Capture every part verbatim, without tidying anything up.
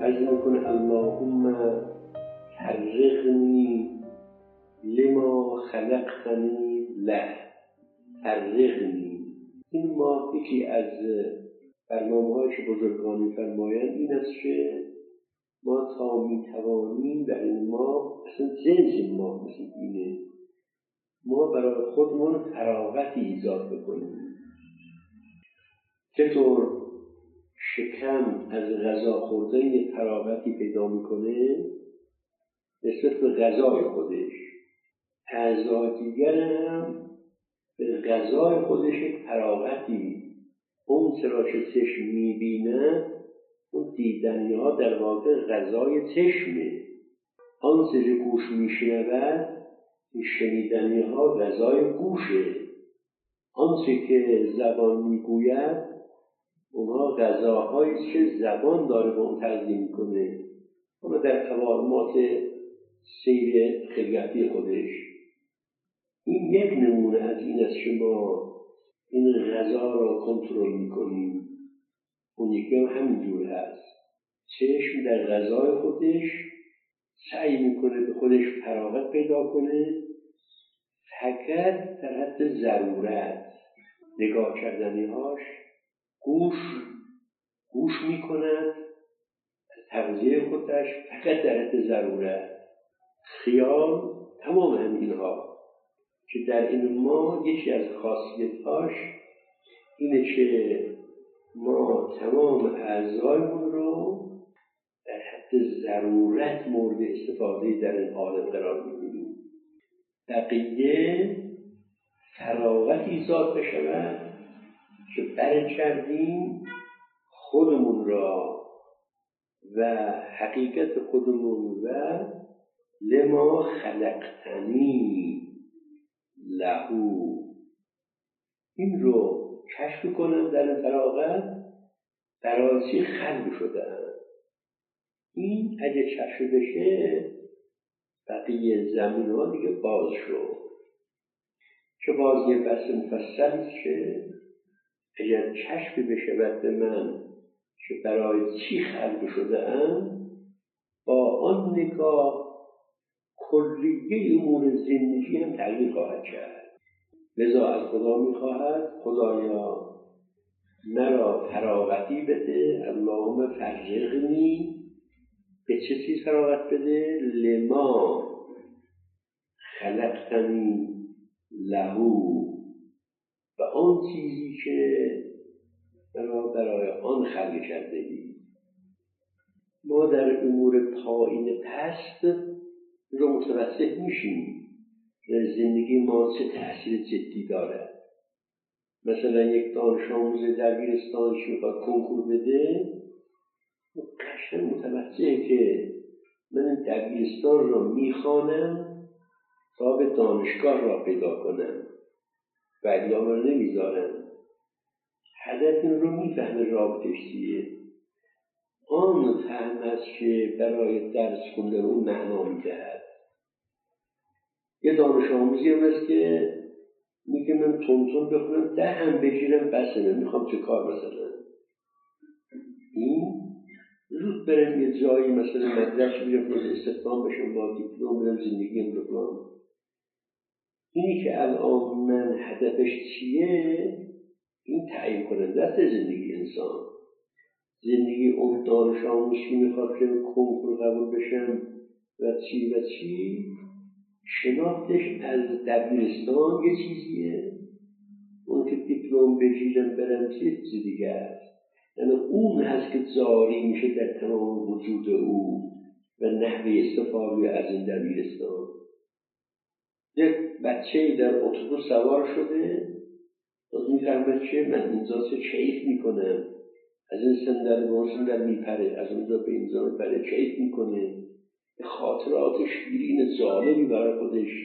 عرض میکنه اللهم فرغنی لما خلقتنی له. فرغنی، این ما یکی از برنامه‌هایی که بزرگان می‌فرمایند این است که ما تا میتوانیم در این ما، اصلا جنس ما مثل اینه، ما برای خودمون فراغتی ایجاد بکنیم. چطور شکم از غذا خوردن یه فراغتی پیدا میکنه نسبت به غذای خودش، اعضای دیگر هم به غذای خودش یک فراغتی، اون چرا که چشم میبینه اون دیدنی ها در واقع غذای چشمه، آنچه که گوش میشنود این شنیدنی ها غذای گوشه، آنچه که زبان میگوید اونها غذاهایی که زبان داره به اون تقدیم میکنه. اما در توارمات سیر خلقتی خودش این یک نمونه از این است که ما این غذا را کنترل میکنیم. اون یکی هم همینجور هست، چشم در غذای خودش سعی میکنه به خودش فراغت پیدا کنه، فقط در حد ضرورت نگاه کردنی هاش، گوش گوش میکند تغذیه خودش فقط در حد ضرورت، خیال، تمام همینها که در این ما یکی از خاصیت‌هاش اینه که ما تمام اعضایمون رو در حد ضرورت مورد استفاده در این عالم قرار می‌دیم. بقیه فراغت ایجاد بشود که برگردیم خودمون را و حقیقت خودمون و لما خلقتنی لهو، این رو کشف کنم در این فراغت برای چی خلق شده‌ام. این اگه کشف بشه بقیه زمین ها دیگه باز شد، که باز یه بحث مفصل که اگر کشف بشه به من که برای چی خلق شده‌ام، با آن نگاه کلیه امور زندگی هم تغییر خواهد کرد. لذا از خدا میخواهد خدایا مرا فراغتی بده، اللهم فرغنی، به چه چیز فراغت بده؟ لما خلقتنی لهو، و آن چیزی که مرا برای آن خلق کرده ای. ما در امور پایین پست رو متوسط میشیم در زندگی ما چه تأثیر جدی دارد. مثلا یک دانش آموز دبیرستان که میخواد کنکور بده قشنگ متوجهه که من این دبیرستان را میخوانم تا به دانشگاه را پیدا کنم و ایام را نمیذارم. هدف این رو میفهمه رابطش چیه. آن فهم است که برای درس خوندن اون معنا میدهد. یه دانش آموزی هم هست که میگه من تون تون بخونم ده هم بگیرم بسه، نمیخوام چه کار مثلا. این زود برم یه جایی مثلا مدرک بیرم استخدام بشم با دیپلم برم زندگیم رو کنم. اینی که الان من هدفش چیه این تعیین کننده است زندگی انسان. زندگی اون دانش آموز که میخواد که کنکور قبول بشم و چی و چی، شناختش از دبیرستان یه چیزیه، اون که دیپلم بگیرم برم چیز دیگه است. یعنی اون هست که جاری میشه در تمام وجود او و نحوه استفاده از این دبیرستان. یک بچه در اتوبوس سوار شده از میفهمه که من اینجا چه کیف میکنم، از این صندلی به اون صندلی میپره، از اونجا به اینجا میپره، کیف میکنه، خاطرات شیرین جالبی برای خودش.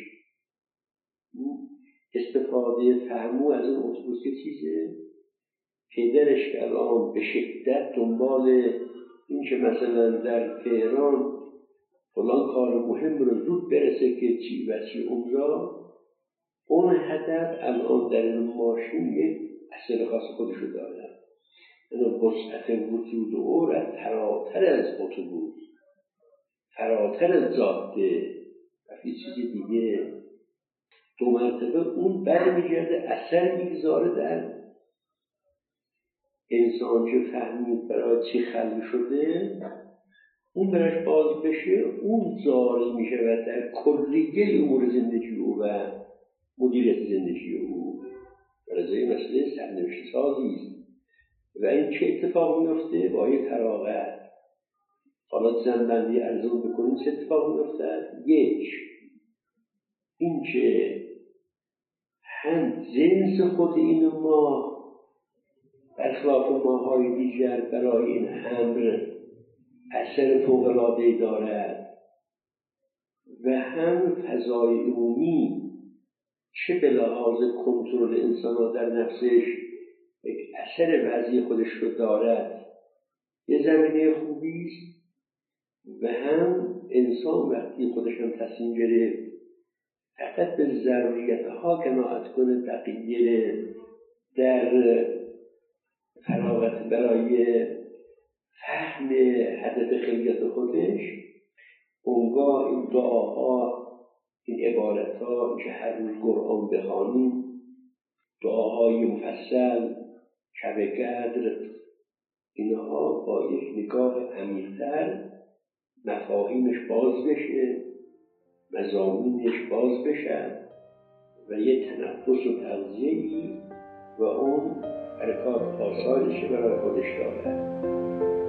استفاده فهمو از این اتوبوس که چیزه، پدرش که الان به شدت دنبال این که مثلا در تهران فلان کار مهم رو زود برسه که چی و چی اونجا، اون هدف الان در این ماشین یک اثر خاص خودشو داره. یعنی وسعت وجود او را فراتر از اتوبوس، فراتر از جاده و هیچ چیز دیگه، دو مرتبه اون برمیگرده اثر میگذاره در انسان که فهمید برای چی خلق شده، اون براش باز بشه، اون جاری میشه و در کلیه امور زندگی او و مدیریت زندگی او برای مسئله سرنوشت سازی است. و این چه اتفاق میفته؟ با یک فراغت حالا زنبندی ارزون بکنیم چه اتفاق میفته؟ یک، این که هم جنس خود این ما برخلاف ماهای دیگر برای این امر اثر فوق‌العاده‌ای دارد و هم فضای عمومی چه به لحاظ کنترل انسان در نفسش یک اثر وضعی خودش رو دارد، یه زمینه خوبی است. و هم انسان وقتی خودش هم تصمیم گرفت فقط به ضروریت‌ها قناعت کنه، بقیه در فراغت برای فهم هدف خلقت خودش، اونگاه این دعاها، این عبارت‌ها که هر روز قرآن بخوانیم، دعاهای مفصل، شب قدر، اینها با یک نگاه عمیق‌تر مفاهیمش باز بشه، مضامینش باز بشه و یه تنفس و تغذیه‌ای و اون حرکات آثارش برای خودش داره.